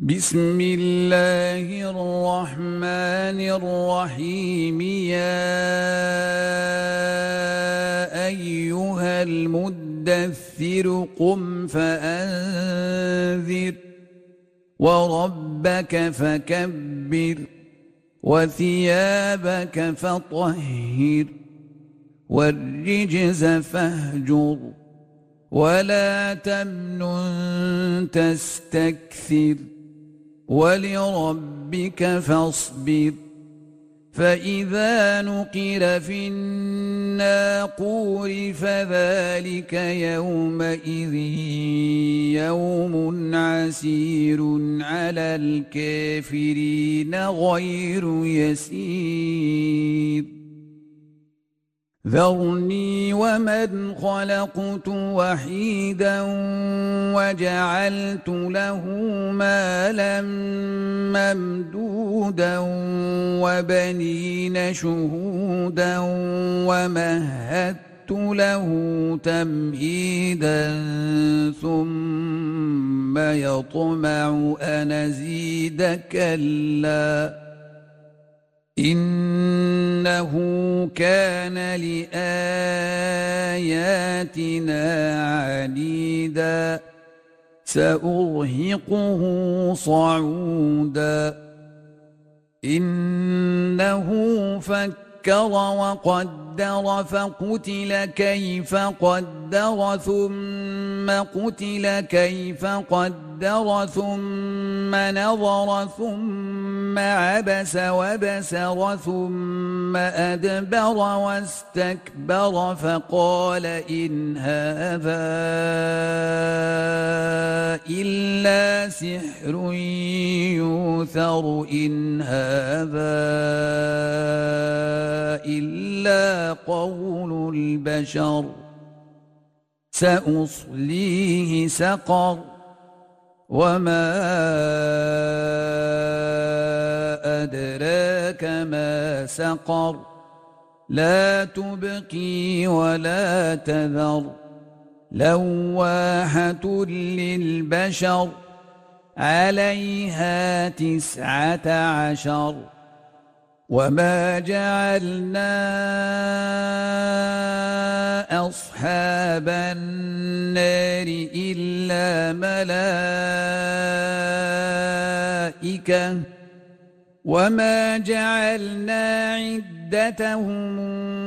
بسم الله الرحمن الرحيم يا أيها المدثر قم فأنذر وربك فكبر وثيابك فطهر والرجز فاهجر ولا تمنن تستكثر ولربك فاصبر فإذا نقر في الناقور فذلك يومئذ يوم عسير على الكافرين غير يسير ذرني ومن خلقت وحيدا وجعلت له مالا ممدودا وبنين شهودا ومهدت له تمهيدا ثم يطمع أن أزيد كلا إنه كان لآياتنا عنيدا سأرهقه صعودا إنه فكر وقدر فقتل كيف قدر ثم قتل كيف قدر ثم نظر ثم عبس وبسر ثم أدبر واستكبر فقال إن هذا إلا سحر يؤثر إن هذا إلا قول البشر سأصليه سقر وما أدراك ما سقر لا تبقي ولا تذر لواحة للبشر عليها 19 وما جعلنا أصحاب النار إلا ملائكة وما جعلنا عدتهم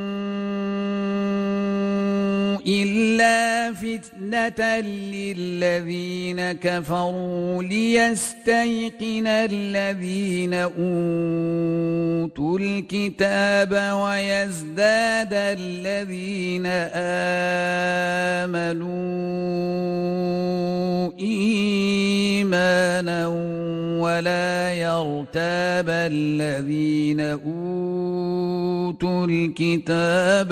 إلا فتنة للذين كفروا ليستيقن الذين أوتوا الكتاب ويزداد الذين آمنوا إيمانا ولا يرتاب الذين أوتوا الكتاب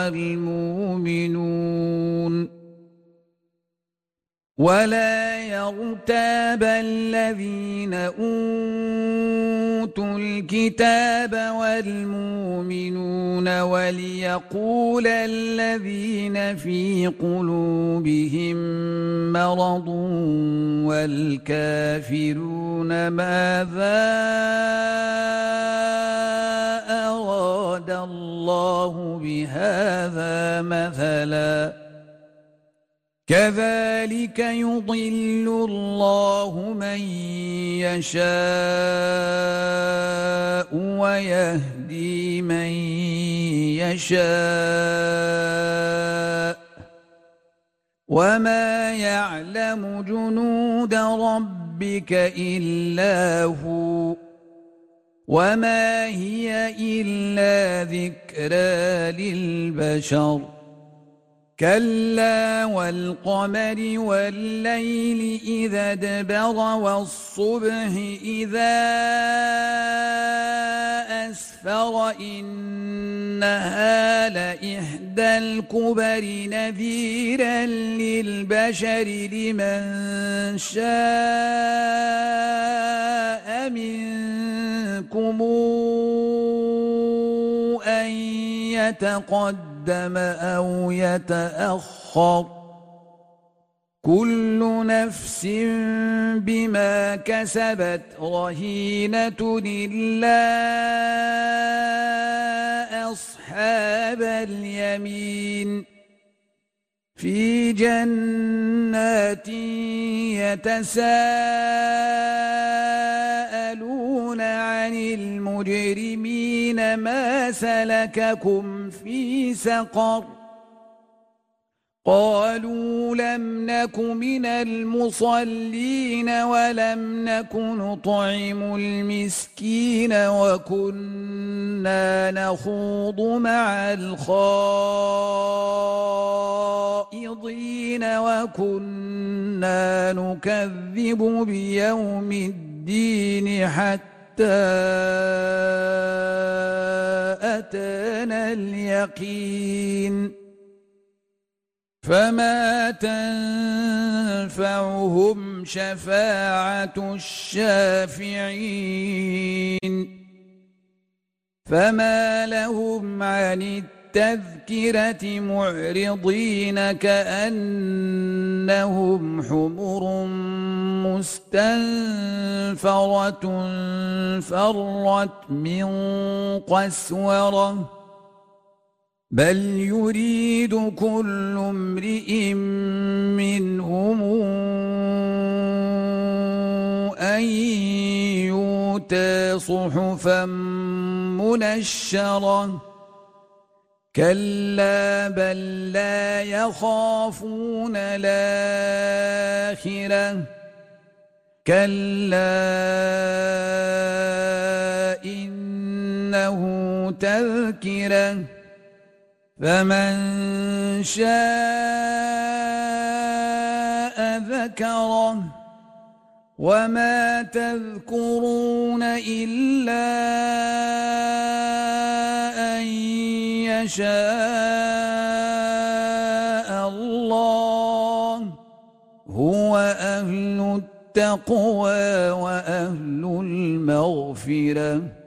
والمؤمنون وليقول الذين في قلوبهم مرض والكافرون ماذا أراد الله بهذا مثلا كذلك يضل الله من يشاء ويهدي من يشاء وما يعلم جنود ربك إلا هو وما هي إلا ذكرى للبشر كلا والقمر والليل إذا ادبر والصبح إذا أسفر إنها لإحدى الكبر نذيرا للبشر لمن شاء منكم أن يتقدم أو يتأخر كل نفس بما كسبت رهينة إلا أصحاب اليمين في جنات يتساءلون عن المجرمين ما سلككم في سقر قالوا لم نك من المصلين ولم نك نطعم المسكين وكنا نخوض مع الخائضين وكنا نكذب بيوم الدين حتى أتانا اليقين فما تنفعهم شفاعة الشافعين فما لهم عن التذكرة معرضين كأنهم حمر مستنفرة فرت من قسورة بل يريد كل امرئ منهم أن يؤتى صحفا منشرة كلا بل لا يخافون الآخرة كلا إنه تذكرة فمن شاء ذكره وما تذكرون إلا أن يشاء الله هو أهل التقوى وأهل المغفرة